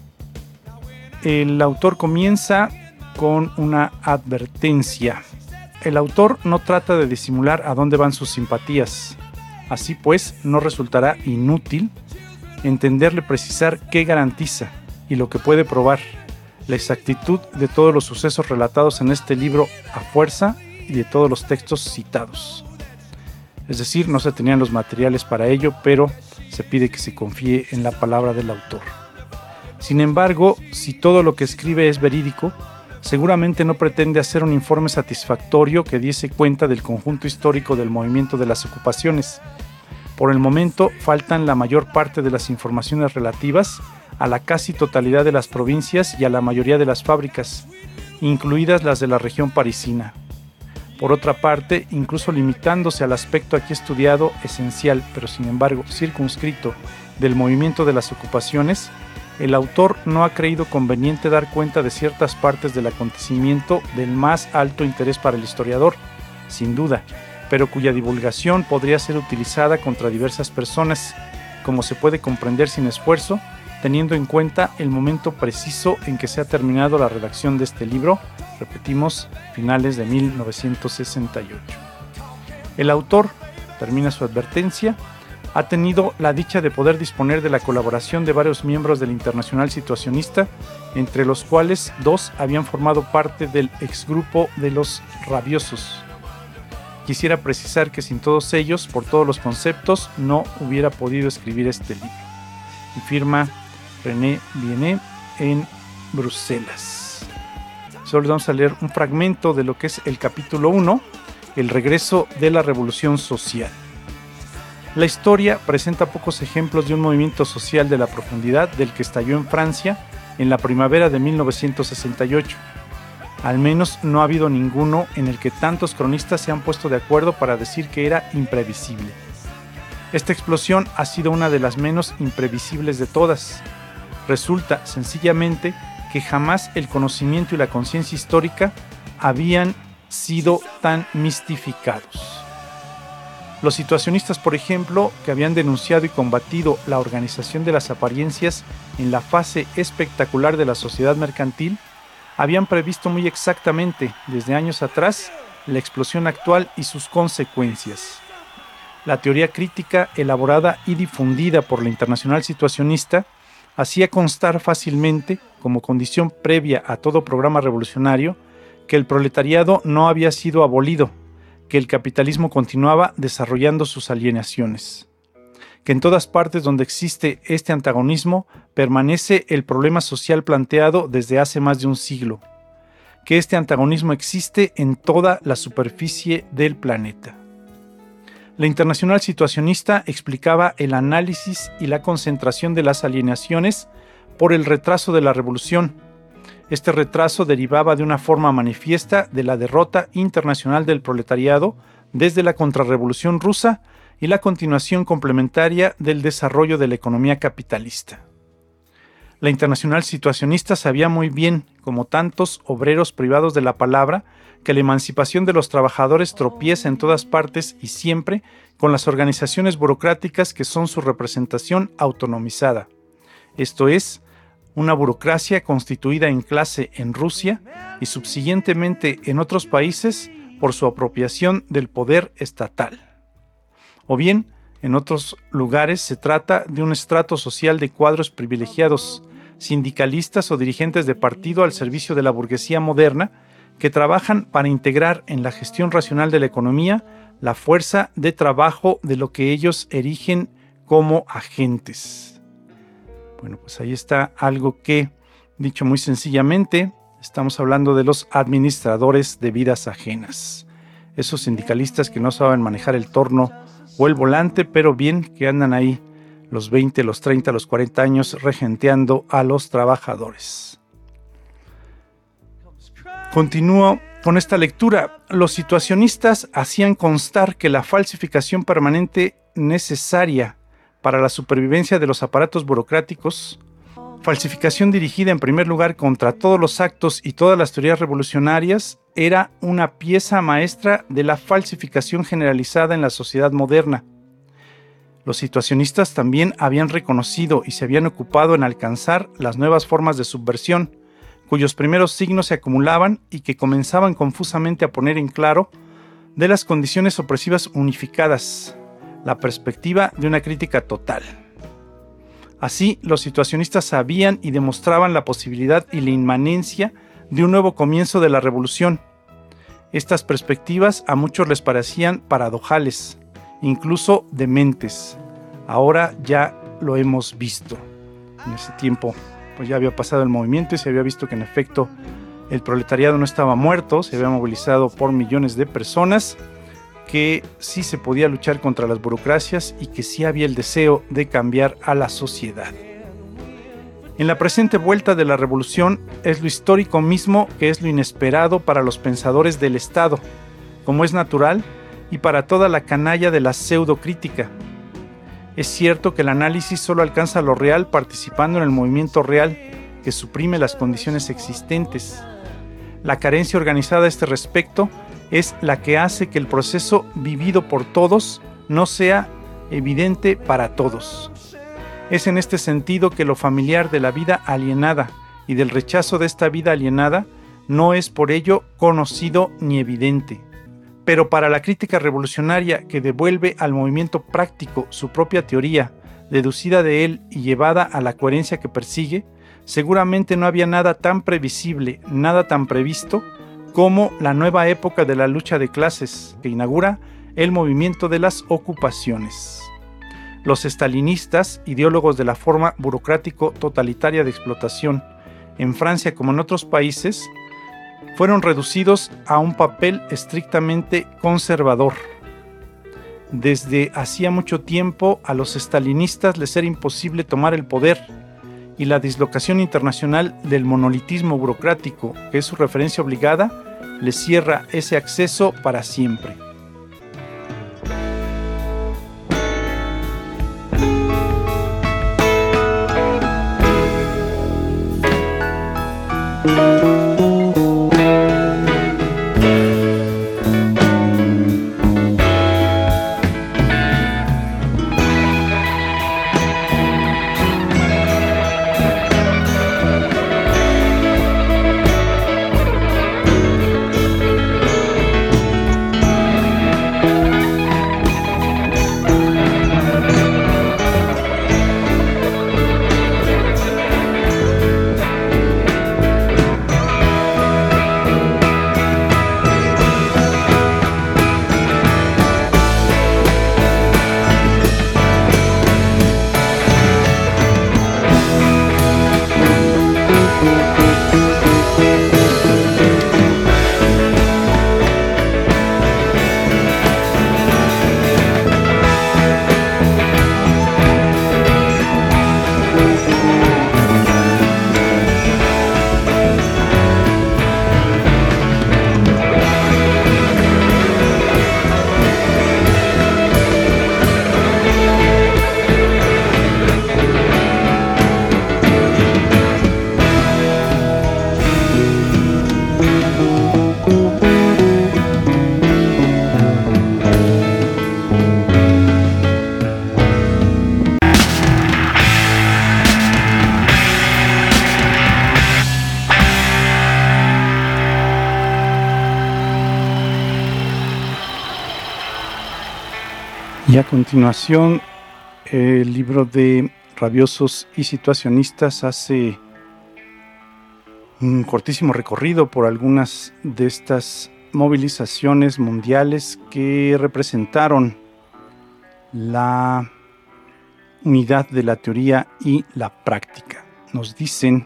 El autor comienza con una advertencia. El autor no trata de disimular a dónde van sus simpatías. Así pues, no resultará inútil entenderle precisar qué garantiza y lo que puede probar la exactitud de todos los sucesos relatados en este libro a fuerza y de todos los textos citados. Es decir, no se tenían los materiales para ello, pero se pide que se confíe en la palabra del autor. Sin embargo, si todo lo que escribe es verídico, seguramente no pretende hacer un informe satisfactorio que diese cuenta del conjunto histórico del movimiento de las ocupaciones. Por el momento, faltan la mayor parte de las informaciones relativas a la casi totalidad de las provincias y a la mayoría de las fábricas, incluidas las de la región parisina. Por otra parte, incluso limitándose al aspecto aquí estudiado, esencial, pero sin embargo circunscrito, del movimiento de las ocupaciones, el autor no ha creído conveniente dar cuenta de ciertas partes del acontecimiento del más alto interés para el historiador, sin duda, pero cuya divulgación podría ser utilizada contra diversas personas, como se puede comprender sin esfuerzo, teniendo en cuenta el momento preciso en que se ha terminado la redacción de este libro, repetimos, finales de mil novecientos sesenta y ocho. El autor termina su advertencia ha tenido la dicha de poder disponer de la colaboración de varios miembros del Internacional Situacionista, entre los cuales dos habían formado parte del exgrupo de los rabiosos. Quisiera precisar que sin todos ellos, por todos los conceptos, no hubiera podido escribir este libro. Y firma René Viennet en Bruselas. Solo vamos a leer un fragmento de lo que es el capítulo uno, el regreso de la revolución social. La historia presenta pocos ejemplos de un movimiento social de la profundidad del que estalló en Francia en la primavera de mil novecientos sesenta y ocho. Al menos no ha habido ninguno en el que tantos cronistas se han puesto de acuerdo para decir que era imprevisible. Esta explosión ha sido una de las menos imprevisibles de todas. Resulta, sencillamente, que jamás el conocimiento y la conciencia histórica habían sido tan mistificados. Los situacionistas, por ejemplo, que habían denunciado y combatido la organización de las apariencias en la fase espectacular de la sociedad mercantil, habían previsto muy exactamente, desde años atrás, la explosión actual y sus consecuencias. La teoría crítica, elaborada y difundida por la Internacional Situacionista, hacía constar fácilmente, como condición previa a todo programa revolucionario, que el proletariado no había sido abolido, que el capitalismo continuaba desarrollando sus alienaciones, que en todas partes donde existe este antagonismo permanece el problema social planteado desde hace más de un siglo, que este antagonismo existe en toda la superficie del planeta. La Internacional Situacionista explicaba el análisis y la concentración de las alienaciones por el retraso de la revolución. Este retraso derivaba de una forma manifiesta de la derrota internacional del proletariado desde la contrarrevolución rusa y la continuación complementaria del desarrollo de la economía capitalista. La Internacional Situacionista sabía muy bien, como tantos obreros privados de la palabra, que la emancipación de los trabajadores tropieza en todas partes y siempre con las organizaciones burocráticas que son su representación autonomizada. Esto es, una burocracia constituida en clase en Rusia y subsiguientemente en otros países por su apropiación del poder estatal. O bien, en otros lugares se trata de un estrato social de cuadros privilegiados, sindicalistas o dirigentes de partido al servicio de la burguesía moderna, que trabajan para integrar en la gestión racional de la economía la fuerza de trabajo de lo que ellos erigen como agentes. Bueno, pues ahí está algo que, dicho muy sencillamente, estamos hablando de los administradores de vidas ajenas. Esos sindicalistas que no saben manejar el torno o el volante, pero bien que andan ahí los veinte, los treinta, los cuarenta años regenteando a los trabajadores. Continúo con esta lectura. Los situacionistas hacían constar que la falsificación permanente necesaria para la supervivencia de los aparatos burocráticos, falsificación dirigida en primer lugar contra todos los actos y todas las teorías revolucionarias, era una pieza maestra de la falsificación generalizada en la sociedad moderna. Los situacionistas también habían reconocido y se habían ocupado en alcanzar las nuevas formas de subversión, cuyos primeros signos se acumulaban y que comenzaban confusamente a poner en claro de las condiciones opresivas unificadas, la perspectiva de una crítica total. Así, los situacionistas sabían y demostraban la posibilidad y la inmanencia de un nuevo comienzo de la revolución. Estas perspectivas a muchos les parecían paradojales, incluso dementes. Ahora ya lo hemos visto. En ese tiempo, pues ya había pasado el movimiento y se había visto que en efecto el proletariado no estaba muerto, se había movilizado por millones de personas, que sí se podía luchar contra las burocracias y que sí había el deseo de cambiar a la sociedad. En la presente vuelta de la revolución es lo histórico mismo que es lo inesperado para los pensadores del Estado, como es natural, y para toda la canalla de la pseudocrítica. Es cierto que el análisis solo alcanza lo real participando en el movimiento real, que suprime las condiciones existentes. La carencia organizada a este respecto es la que hace que el proceso vivido por todos no sea evidente para todos. Es en este sentido que lo familiar de la vida alienada y del rechazo de esta vida alienada no es por ello conocido ni evidente. Pero para la crítica revolucionaria que devuelve al movimiento práctico su propia teoría, deducida de él y llevada a la coherencia que persigue, seguramente no había nada tan previsible, nada tan previsto, como la nueva época de la lucha de clases que inaugura el movimiento de las ocupaciones. Los estalinistas, ideólogos de la forma burocrático-totalitaria de explotación, en Francia como en otros países, fueron reducidos a un papel estrictamente conservador. Desde hacía mucho tiempo a los estalinistas les era imposible tomar el poder, y la dislocación internacional del monolitismo burocrático, que es su referencia obligada, les cierra ese acceso para siempre. Y a continuación, el libro de Rabiosos y Situacionistas hace un cortísimo recorrido por algunas de estas movilizaciones mundiales que representaron la unidad de la teoría y la práctica. Nos dicen: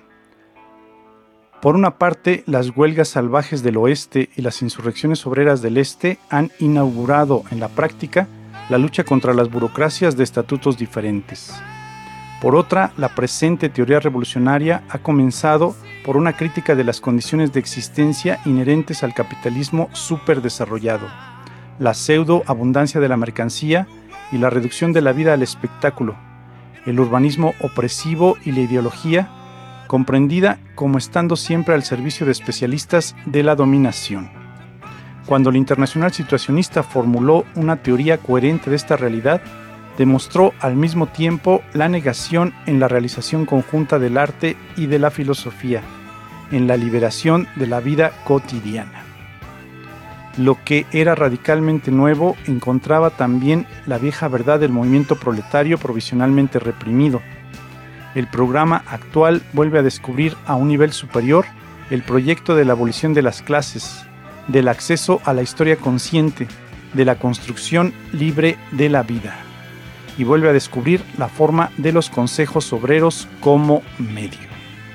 por una parte, las huelgas salvajes del oeste y las insurrecciones obreras del este han inaugurado en la práctica la lucha contra las burocracias de estatutos diferentes. Por otra, la presente teoría revolucionaria ha comenzado por una crítica de las condiciones de existencia inherentes al capitalismo superdesarrollado, la pseudo-abundancia de la mercancía y la reducción de la vida al espectáculo, el urbanismo opresivo y la ideología, comprendida como estando siempre al servicio de especialistas de la dominación. Cuando el Internacional Situacionista formuló una teoría coherente de esta realidad, demostró al mismo tiempo la negación en la realización conjunta del arte y de la filosofía, en la liberación de la vida cotidiana. Lo que era radicalmente nuevo encontraba también la vieja verdad del movimiento proletario provisionalmente reprimido. El programa actual vuelve a descubrir a un nivel superior el proyecto de la abolición de las clases, del acceso a la historia consciente, de la construcción libre de la vida, y vuelve a descubrir la forma de los consejos obreros como medio.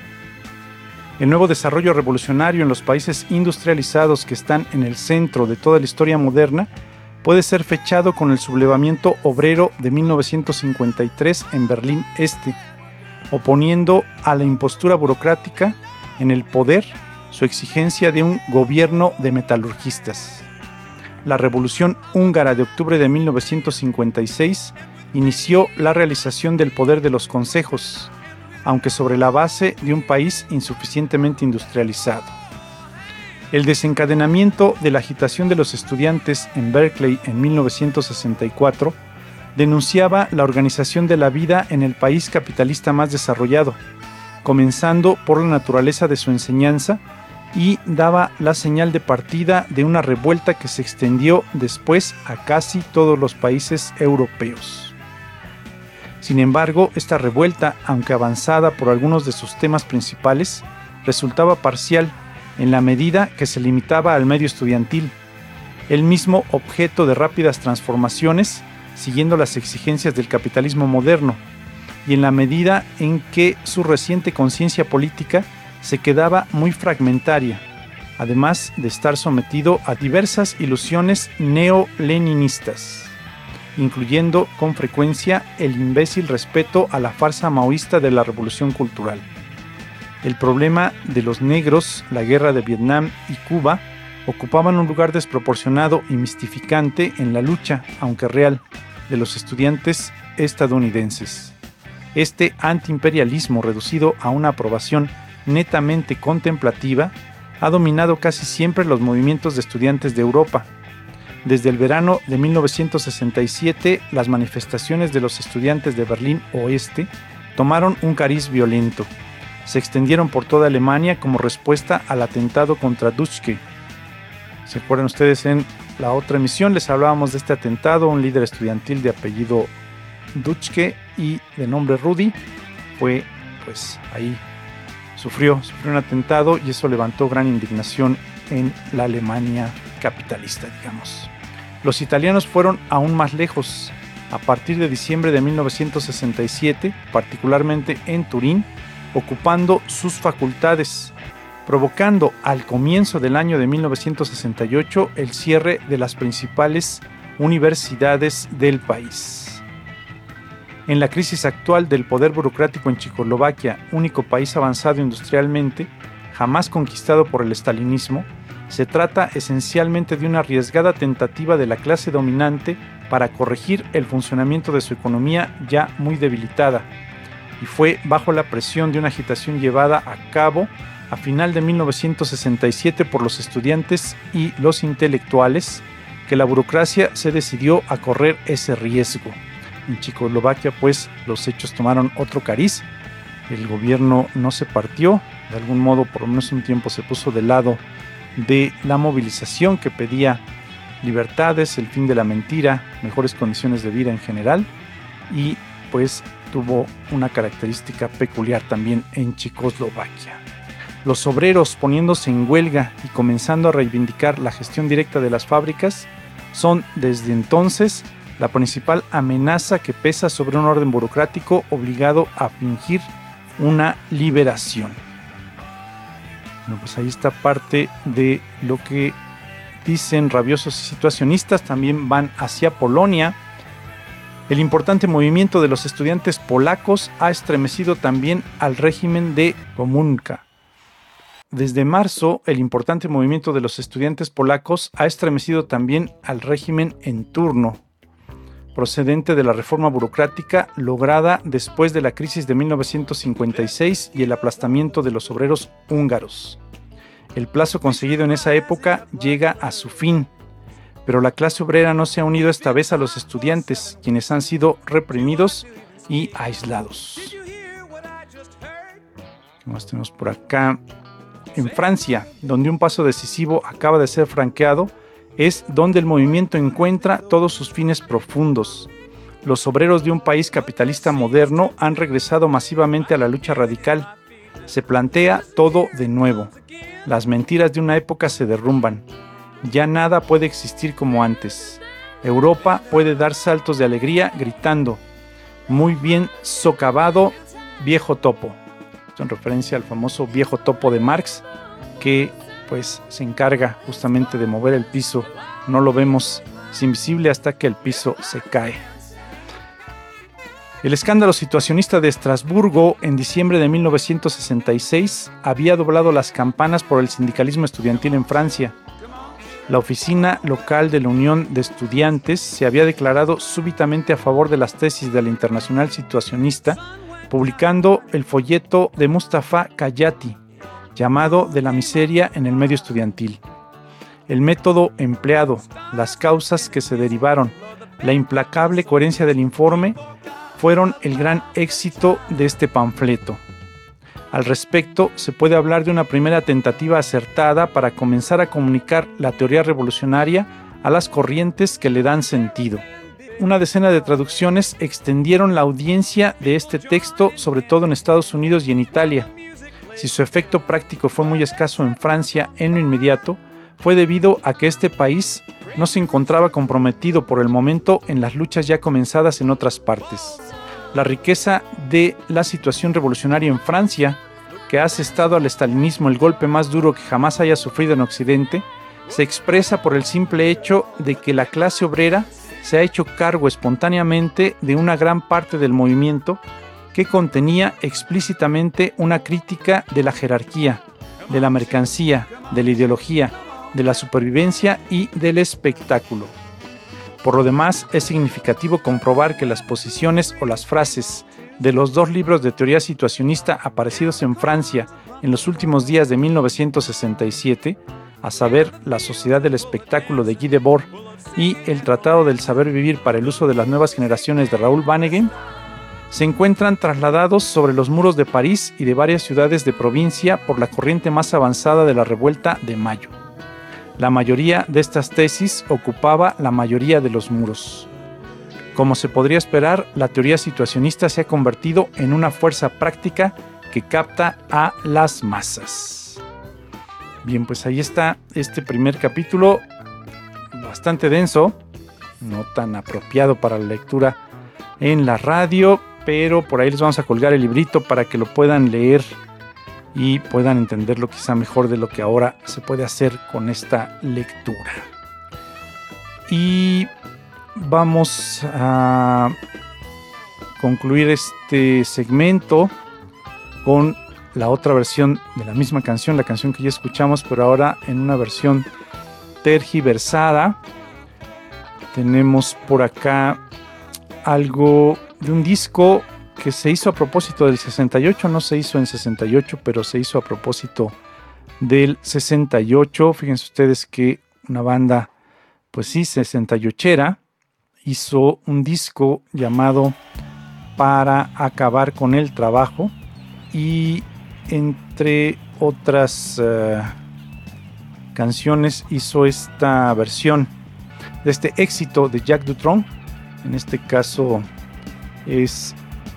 El nuevo desarrollo revolucionario en los países industrializados que están en el centro de toda la historia moderna puede ser fechado con el sublevamiento obrero de mil novecientos cincuenta y tres en Berlín Este, oponiendo a la impostura burocrática en el poder su exigencia de un gobierno de metalurgistas. La Revolución Húngara de octubre de mil novecientos cincuenta y seis inició la realización del poder de los consejos, aunque sobre la base de un país insuficientemente industrializado. El desencadenamiento de la agitación de los estudiantes en Berkeley en mil novecientos sesenta y cuatro denunciaba la organización de la vida en el país capitalista más desarrollado, comenzando por la naturaleza de su enseñanza y daba la señal de partida de una revuelta que se extendió después a casi todos los países europeos. Sin embargo, esta revuelta, aunque avanzada por algunos de sus temas principales, resultaba parcial en la medida que se limitaba al medio estudiantil, el mismo objeto de rápidas transformaciones, siguiendo las exigencias del capitalismo moderno, y en la medida en que su reciente conciencia política se quedaba muy fragmentaria, además de estar sometido a diversas ilusiones neo-leninistas, incluyendo con frecuencia el imbécil respeto a la farsa maoísta de la revolución cultural. El problema de los negros, la guerra de Vietnam y Cuba ocupaban un lugar desproporcionado y mistificante en la lucha, aunque real, de los estudiantes estadounidenses. Este antiimperialismo, reducido a una aprobación netamente contemplativa, ha dominado casi siempre los movimientos de estudiantes de Europa. Desde el verano de mil novecientos sesenta y siete, las manifestaciones de los estudiantes de Berlín Oeste tomaron un cariz violento. Se extendieron por toda Alemania como respuesta al atentado contra Dutschke. ¿Se acuerdan ustedes? En la otra emisión les hablábamos de este atentado, un líder estudiantil de apellido Dutschke y de nombre Rudy, fue pues ahí, sufrió, sufrió un atentado y eso levantó gran indignación en la Alemania capitalista, digamos. Los italianos fueron aún más lejos. A partir de diciembre de mil novecientos sesenta y siete, particularmente en Turín, ocupando sus facultades, provocando al comienzo del año de mil novecientos sesenta y ocho el cierre de las principales universidades del país. En la crisis actual del poder burocrático en Checoslovaquia, único país avanzado industrialmente, jamás conquistado por el estalinismo, se trata esencialmente de una arriesgada tentativa de la clase dominante para corregir el funcionamiento de su economía ya muy debilitada, y fue bajo la presión de una agitación llevada a cabo a final de mil novecientos sesenta y siete por los estudiantes y los intelectuales que la burocracia se decidió a correr ese riesgo. En Checoslovaquia, pues, los hechos tomaron otro cariz. El gobierno no se partió, de algún modo, por lo menos un tiempo se puso del lado de la movilización que pedía libertades, el fin de la mentira, mejores condiciones de vida en general, y pues tuvo una característica peculiar también en Checoslovaquia. Los obreros, poniéndose en huelga y comenzando a reivindicar la gestión directa de las fábricas, son desde entonces la principal amenaza que pesa sobre un orden burocrático obligado a fingir una liberación. Bueno, pues ahí está parte de lo que dicen rabiosos y situacionistas. También van hacia Polonia. El importante movimiento de los estudiantes polacos ha estremecido también al régimen de Gomułka. Desde marzo, el importante movimiento de los estudiantes polacos ha estremecido también al régimen en turno, procedente de la reforma burocrática lograda después de la crisis de mil novecientos cincuenta y seis y el aplastamiento de los obreros húngaros. El plazo conseguido en esa época llega a su fin, pero la clase obrera no se ha unido esta vez a los estudiantes, quienes han sido reprimidos y aislados. ¿Qué más tenemos por acá? En Francia, donde un paso decisivo acaba de ser franqueado, es donde el movimiento encuentra todos sus fines profundos. Los obreros de un país capitalista moderno han regresado masivamente a la lucha radical. Se plantea todo de nuevo. Las mentiras de una época se derrumban. Ya nada puede existir como antes. Europa puede dar saltos de alegría gritando: muy bien socavado, viejo topo. Esto en referencia al famoso viejo topo de Marx, que pues se encarga justamente de mover el piso. No lo vemos, es invisible hasta que el piso se cae. El escándalo situacionista de Estrasburgo en diciembre de mil novecientos sesenta y seis había doblado las campanas por el sindicalismo estudiantil en Francia. La oficina local de la Unión de Estudiantes se había declarado súbitamente a favor de las tesis de la Internacional Situacionista, publicando el folleto de Mustafa Kayati, llamado De la miseria en el medio estudiantil. El método empleado, las causas que se derivaron, la implacable coherencia del informe fueron el gran éxito de este panfleto. Al respecto, se puede hablar de una primera tentativa acertada para comenzar a comunicar la teoría revolucionaria a las corrientes que le dan sentido. Una decena de traducciones extendieron la audiencia de este texto, sobre todo en Estados Unidos y en Italia. Si su efecto práctico fue muy escaso en Francia en lo inmediato, fue debido a que este país no se encontraba comprometido por el momento en las luchas ya comenzadas en otras partes. La riqueza de la situación revolucionaria en Francia, que ha asestado al estalinismo el golpe más duro que jamás haya sufrido en Occidente, se expresa por el simple hecho de que la clase obrera se ha hecho cargo espontáneamente de una gran parte del movimiento que contenía explícitamente una crítica de la jerarquía, de la mercancía, de la ideología, de la supervivencia y del espectáculo. Por lo demás, es significativo comprobar que las posiciones o las frases de los dos libros de teoría situacionista aparecidos en Francia en los últimos días de mil novecientos sesenta y siete, a saber, La Sociedad del Espectáculo de Guy Debord y El Tratado del Saber Vivir para el Uso de las Nuevas Generaciones de Raoul Vaneigem, se encuentran trasladados sobre los muros de París y de varias ciudades de provincia por la corriente más avanzada de la Revuelta de Mayo. La mayoría de estas tesis ocupaba la mayoría de los muros. Como se podría esperar, la teoría situacionista se ha convertido en una fuerza práctica que capta a las masas. Bien, pues ahí está este primer capítulo, bastante denso, no tan apropiado para la lectura en la radio, pero por ahí les vamos a colgar el librito para que lo puedan leer y puedan entenderlo quizá mejor de lo que ahora se puede hacer con esta lectura. Y vamos a concluir este segmento con la otra versión de la misma canción, la canción que ya escuchamos, pero ahora en una versión tergiversada. Tenemos por acá algo de un disco que se hizo a propósito del sesenta y ocho, no se hizo en sesenta y ocho, pero se hizo a propósito del sesenta y ocho. Fíjense ustedes que una banda, pues sí, sesenta y ochera, hizo un disco llamado Para Acabar con el Trabajo, y entre otras uh, canciones hizo esta versión de este éxito de Jacques Dutronc. En este caso es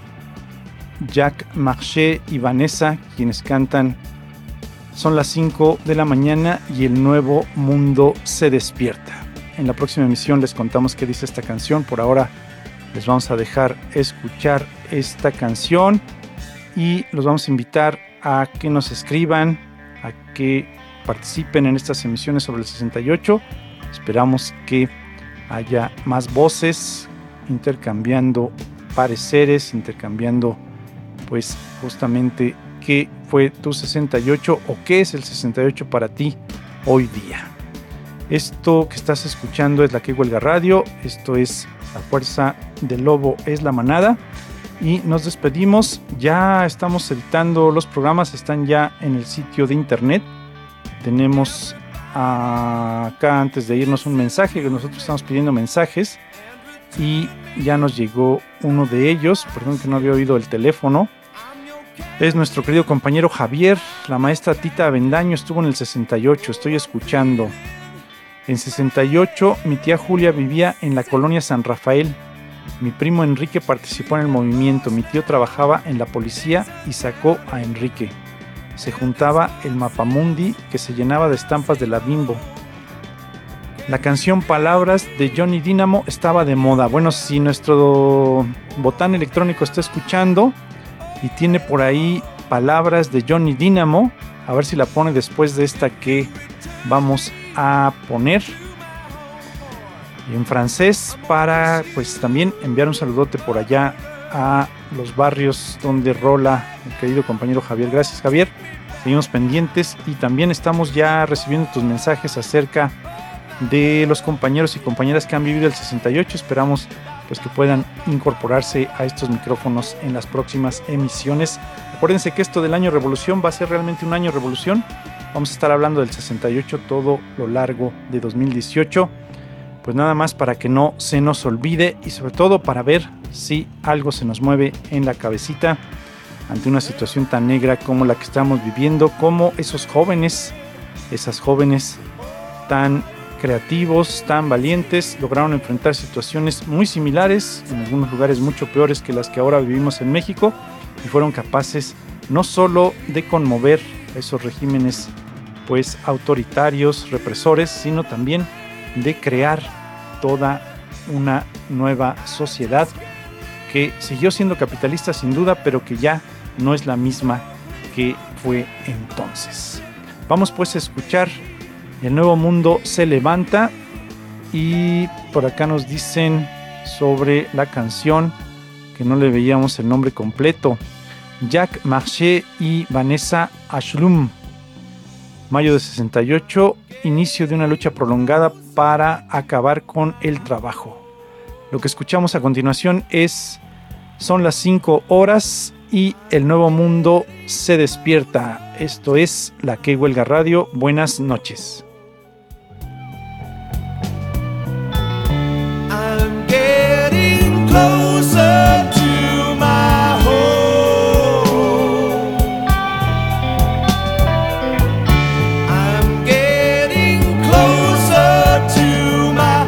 Jacques Marché y Vanessa quienes cantan Son las cinco de la mañana y el nuevo mundo se despierta. En la próxima emisión les contamos qué dice esta canción. Por ahora les vamos a dejar escuchar esta canción y los vamos a invitar a que nos escriban, a que participen en estas emisiones sobre el sesenta y ocho. Esperamos que haya más voces intercambiando pareceres, intercambiando pues justamente qué fue tu sesenta y ocho o qué es el sesenta y ocho para ti hoy día. Esto que estás escuchando es La Que Huelga Radio, esto es La Fuerza del Lobo es la Manada y nos despedimos. Ya estamos editando los programas, están ya en el sitio de internet. Tenemos acá antes de irnos un mensaje, que nosotros estamos pidiendo mensajes y ya nos llegó uno de ellos, perdón que no había oído el teléfono. Es nuestro querido compañero Javier. La maestra Tita Avendaño estuvo en el sesenta y ocho, estoy escuchando. En sesenta y ocho mi tía Julia vivía en la colonia San Rafael. Mi primo Enrique participó en el movimiento. Mi tío trabajaba en la policía y sacó a Enrique. Se juntaba el Mapamundi que se llenaba de estampas de la Bimbo. La canción Palabras de Johnny Dynamo estaba de moda. Bueno, si nuestro botán electrónico está escuchando y tiene por ahí Palabras de Johnny Dynamo, a ver si la pone después de esta que vamos a poner en francés, para pues también enviar un saludote por allá a los barrios donde rola el querido compañero Javier. Gracias, Javier, seguimos pendientes y también estamos ya recibiendo tus mensajes acerca de los compañeros y compañeras que han vivido el sesenta y ocho. Esperamos pues que puedan incorporarse a estos micrófonos en las próximas emisiones. Acuérdense que esto del año revolución va a ser realmente un año revolución. Vamos a estar hablando del sesenta y ocho todo lo largo de dos mil dieciocho. Pues nada más para que no se nos olvide y sobre todo para ver si algo se nos mueve en la cabecita. ante una situación tan negra como la que estamos viviendo, como esos jóvenes, esas jóvenes tan creativos, tan valientes, lograron enfrentar situaciones muy similares, en algunos lugares mucho peores que las que ahora vivimos en México, y fueron capaces no solo de conmover a esos regímenes pues autoritarios, represores, sino también de crear toda una nueva sociedad que siguió siendo capitalista sin duda, pero que ya no es la misma que fue entonces. Vamos pues a escuchar El Nuevo Mundo se levanta, y por acá nos dicen sobre la canción que no le veíamos el nombre completo. Jacques Marché y Vanessa Ashlum. Mayo de sesenta y ocho, inicio de una lucha prolongada para acabar con el trabajo. Lo que escuchamos a continuación es Son las cinco horas y el nuevo mundo se despierta. Esto es La Que Huelga Radio. Buenas noches. I'm getting closer to my home. I'm getting closer to my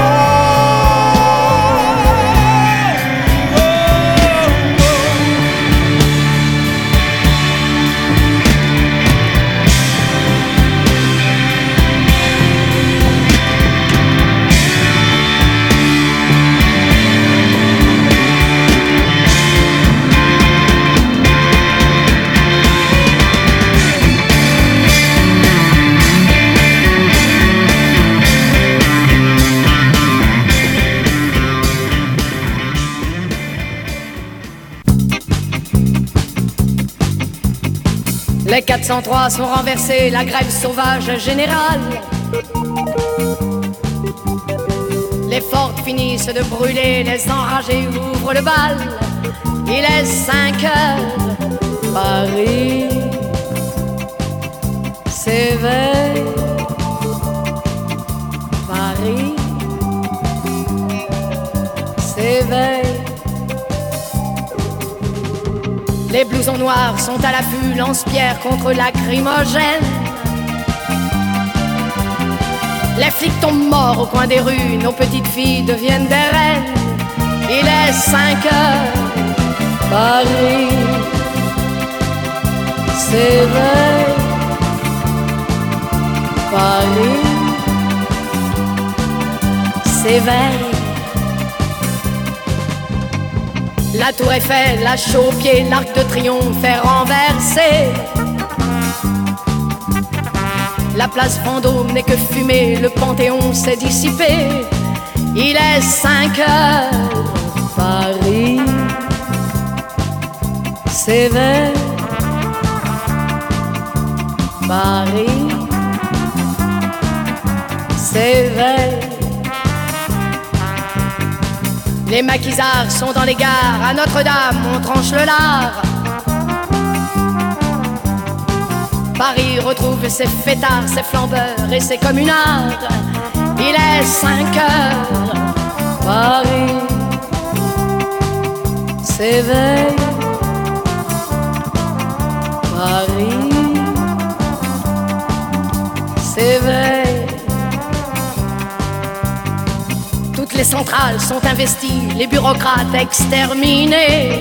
Les quatre cent trois sont renversés, la grève sauvage générale. Les fortes finissent de brûler, les enragés ouvrent le bal. Il est cinq heures, Paris s'éveille. Paris s'éveille. Les blousons noirs sont à l'affût, lance-pierre contre lacrymogène. Les flics tombent morts au coin des rues, nos petites filles deviennent des reines. Il est cinq heures, Paris s'éveille. Paris s'éveille. La tour Eiffel, la chaux au pied, l'arc de triomphe est renversé. La place Vendôme n'est que fumée, le Panthéon s'est dissipé. Il est cinq heures, Paris s'éveille. Paris s'éveille. Les maquisards sont dans les gares, à Notre-Dame on tranche le lard. Paris retrouve ses fêtards, ses flambeurs et ses communards. Il est cinq heures, Paris s'éveille. Paris s'éveille. Toutes les centrales sont investies, les bureaucrates exterminés.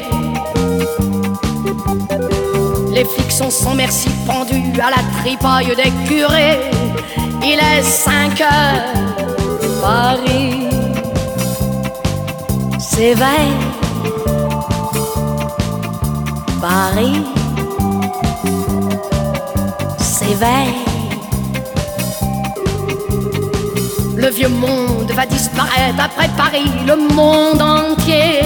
Les flics sont sans merci pendus à la tripaille des curés. Il est cinq heures, Paris s'éveille. Paris s'éveille. Le vieux monde va disparaître après Paris, le monde entier.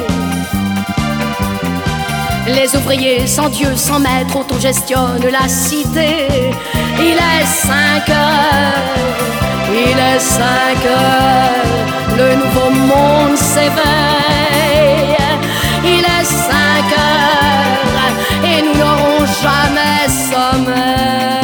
Les ouvriers sans Dieu, sans maître, autogestionnent la cité. Il est cinq heures, il est cinq heures, le nouveau monde s'éveille. Il est cinq heures et nous n'aurons jamais sommeil.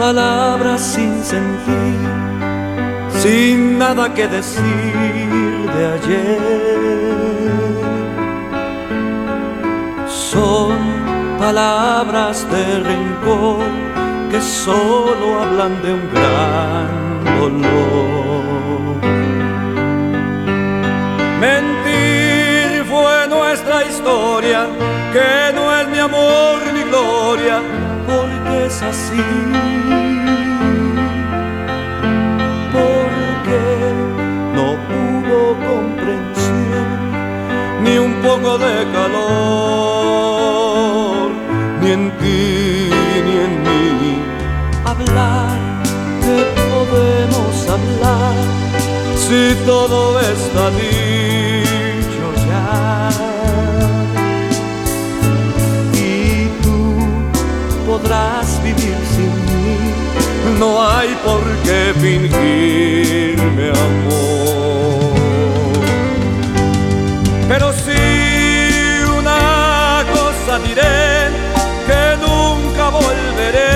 palabras sin sentir, sin nada que decir de ayer. Son palabras de rencor que solo hablan de un gran dolor. Mentir fue nuestra historia, que no es ni amor ni gloria, porque es así. Porque no hubo comprensión, ni un poco de calor, ni en ti ni en mí. Hablar, ¿qué podemos hablar si todo está dicho ya? Y tú podrás vivir sin mí, no hay por qué fingirme amor. Pero sí una cosa diré, que nunca volveré.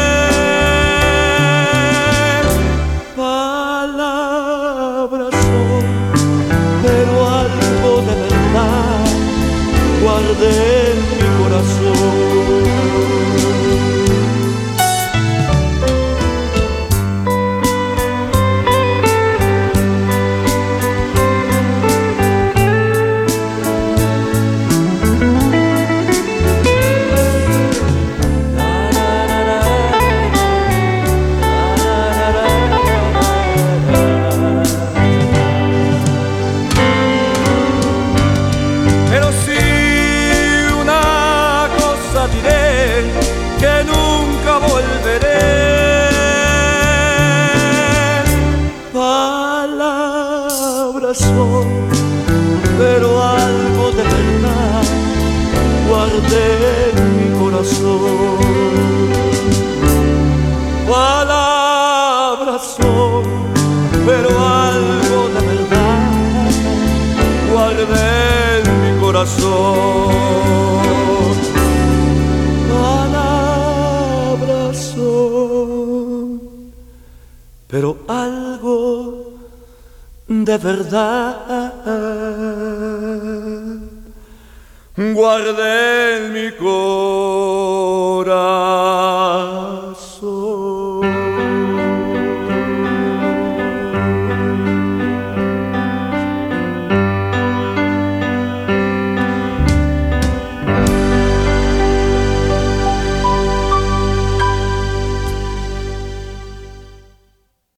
Palabras son, pero algo de verdad guardé en mi corazón. Pero algo de verdad guardé en mi corazón. Palabras son, pero algo de verdad guardé en mi corazón. Palabras son, pero algo de verdad guardé en mi corazón.